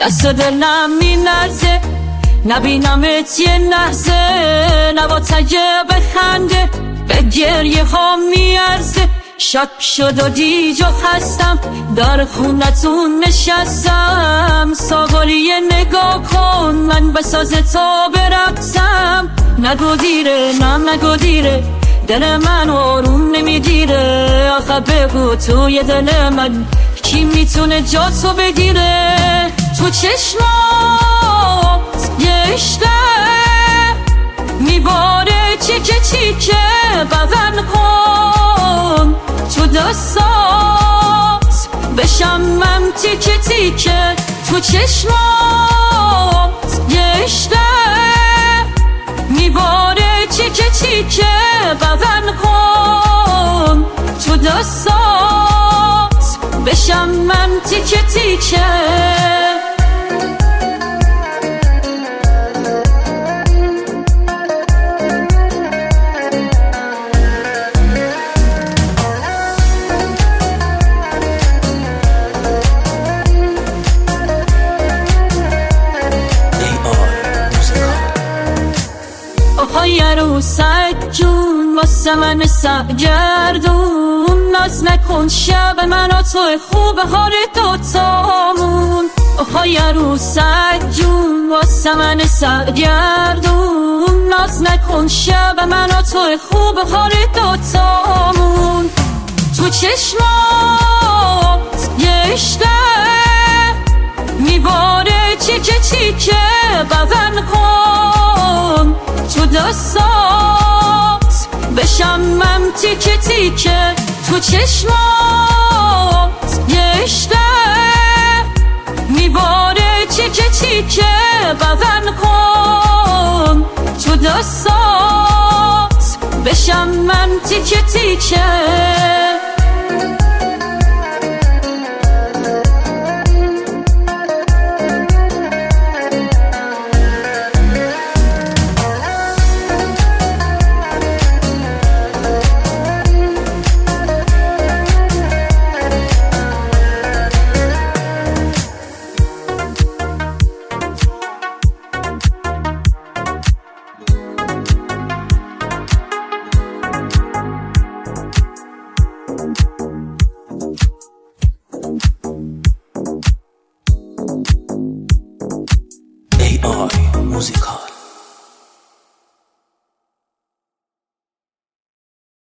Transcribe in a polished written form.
دست دلم می‌لرزه نبینمت یه لحظه، نبا تگه بخنده به گریه ها میارزه. شب شد و دیج و خستم در خونتون نشستم، ساغری نگاه کن من بساز تا برقصم. نگو دیره نم نگو دیره دل من آروم نمیگیره، آخه بگو توی دل من کی میتونه جا تو بگیره. تو چشمات یه عشقه میباره چیکه چیکه بدن کن، تو دستات بشم من تیکه تیکه. تو چشمات یه عشقه میباره چیکه چیکه بدن کن، تو دستات بشم من تیکه تیکه. آهای عروسک جون واسه من سرگردون، ناز نکن شب من و تو خوب حال دوتامون. آهای عروسک جون واسه من سرگردون، ناز نکن شب من و تو خوب حال دوتامون. تو چشمات یه عشقه میباره چیکه چیکه بدن کن، تو دستات بشم من تیکه تیکه. تو چشمات یه عشقه میباره چیکه چیکه بدن کن، تو دستات بشم من تیکه تیکه.